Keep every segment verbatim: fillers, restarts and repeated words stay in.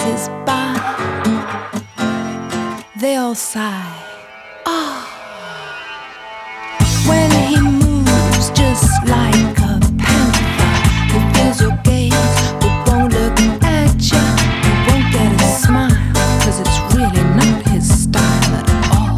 passes by, they all sigh. Ah, when he moves just like a panther, he feels your gaze but won't look at you. He won't get a smile, cause it's really not his style at all.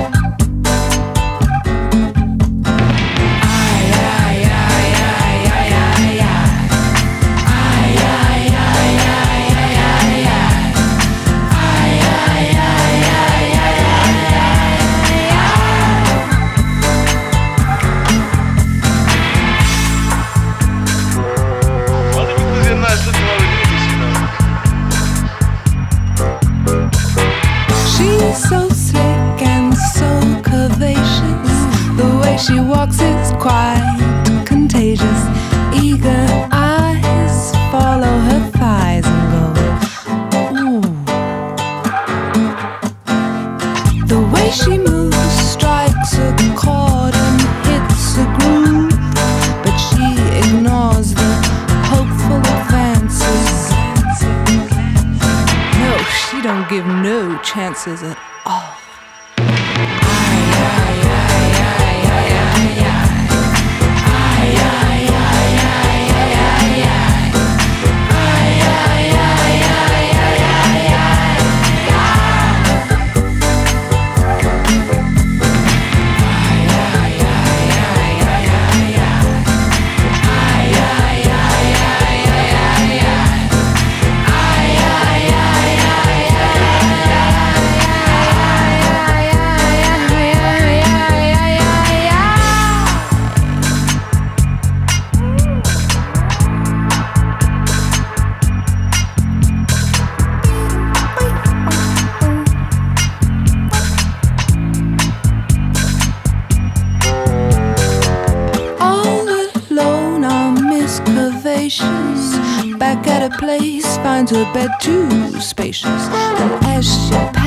She's so slick and so curvaceous. The way she walks is quite contagious. Eager eyes follow her thighs and go, ooh. The way she moves strikes a chord and hits a groove, but she ignores the hopeful advances. No, she don't give no chances at all. Back at a place, finds her bed too spacious, and as she